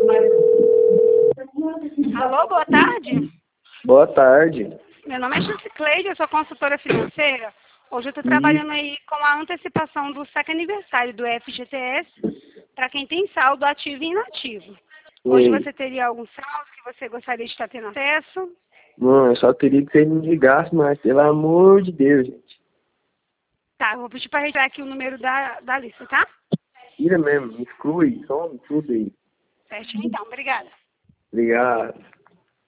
Alô, boa tarde. Boa tarde. Meu nome é Juscleide, eu sou consultora financeira. Hoje eu estou E trabalhando aí com a antecipação do SAC aniversário do FGTS para quem tem saldo ativo e inativo. Hoje Ei, você teria algum saldo que você gostaria de estar tendo acesso? mano, eu só queria que você me ligasse, mas pelo amor de Deus, gente. Tá, eu vou pedir para retirar aqui o número da lista, tá? Tira mesmo, exclui, some tudo aí. Certinho, então. Obrigada. Obrigado.